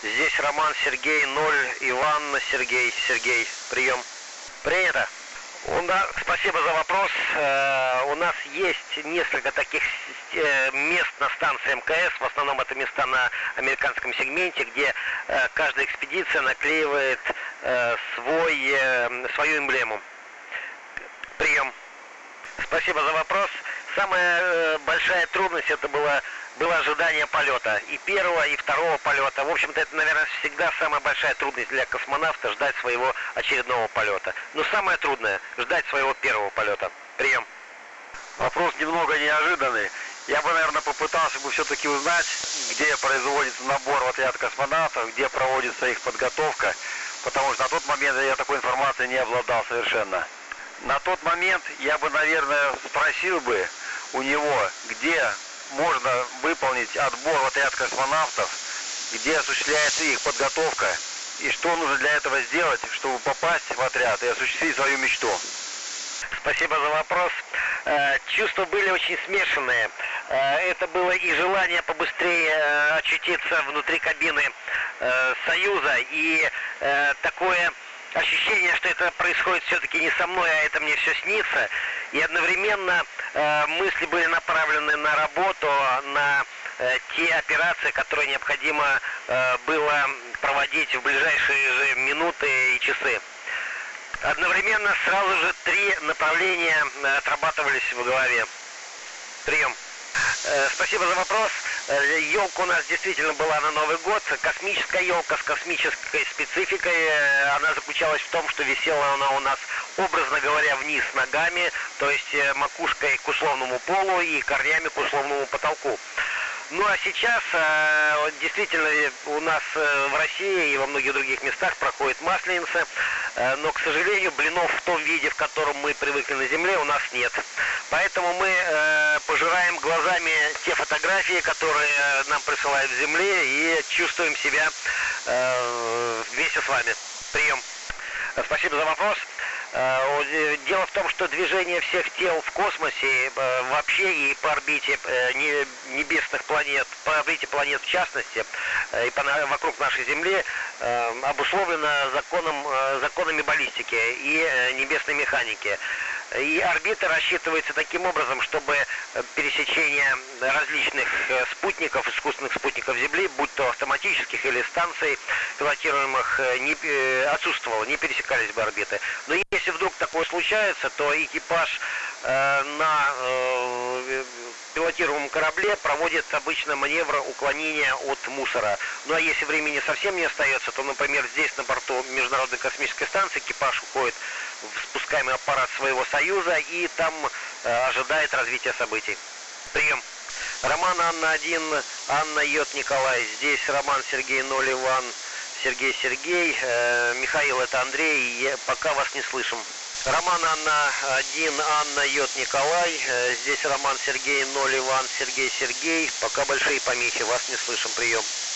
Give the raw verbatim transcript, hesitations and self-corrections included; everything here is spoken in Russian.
Здесь Роман, Сергей, ноль, Иван, Сергей, Сергей. Прием. Принято. У нас, спасибо за вопрос. Э, у нас есть несколько таких э, мест на станции МКС. В основном это места на американском сегменте, где э, каждая экспедиция наклеивает э, свой, э, свою эмблему. Прием. Спасибо за вопрос. Самая э, большая трудность это было, было ожидание полета. И первого, и второго полета. В общем-то, это, наверное, всегда самая большая трудность для космонавта ждать своего очередного полета. Но самое трудное ждать своего первого полета. Прием. Вопрос немного неожиданный. Я бы, наверное, попытался бы все-таки узнать, где производится набор в отряд космонавтов, где проводится их подготовка, потому что на тот момент я такой информацией не обладал совершенно. На тот момент я бы, наверное, спросил бы у него, где можно выполнить отбор в отряд космонавтов, где осуществляется их подготовка и что нужно для этого сделать, чтобы попасть в отряд и осуществить свою мечту. Спасибо за вопрос. Чувства были очень смешанные. Это было и желание побыстрее очутиться внутри кабины Союза, и такое ощущение, что это происходит все-таки не со мной, а это мне все снится. И одновременно э, мысли были направлены на работу, на э, те операции, которые необходимо э, было проводить в ближайшие же минуты и часы. Одновременно сразу же три направления отрабатывались в голове. Прием. Спасибо за вопрос. Елка у нас действительно была на Новый год. Космическая елка с космической спецификой. Она заключалась в том, что висела она у нас, образно говоря, вниз ногами, то есть макушкой к условному полу и корнями к условному потолку. Ну а сейчас э, действительно у нас э, в России и во многих других местах проходит Масленица, э, но, к сожалению, блинов в том виде, в котором мы привыкли на Земле, у нас нет. Поэтому мы э, пожираем глазами те фотографии, которые э, нам присылают в Земле, и чувствуем себя э, вместе с вами. Прием. Спасибо за вопрос. Дело в том, что движение всех тел в космосе вообще и по орбите небесных планет, по орбите планет в частности, и вокруг нашей Земли обусловлено законом, законами баллистики и небесной механики. И орбита рассчитывается таким образом, чтобы пересечение различных спутников, искусственных спутников Земли, будь то автоматических или станций пилотируемых, не, отсутствовало, не пересекались бы орбиты. Но если вдруг такое случается, то экипаж э, на э, пилотируемом корабле проводит обычно маневр уклонения от мусора. Ну а если времени совсем не остается, то, например, здесь на борту Международной космической станции экипаж уходит в спускаемый аппарат своего Союза и там э, ожидает развития событий. Прием. Роман, Анна один, Анна, Йод, Николай. Здесь Роман, Сергей, ноль, Иван, Сергей, Сергей. Э, Михаил, это Андрей. Я пока вас не слышим. Роман, Анна один, Анна, Йод, Николай. Э, здесь Роман, Сергей, ноль, Иван, Сергей, Сергей. Пока большие помехи, вас не слышим. Прием.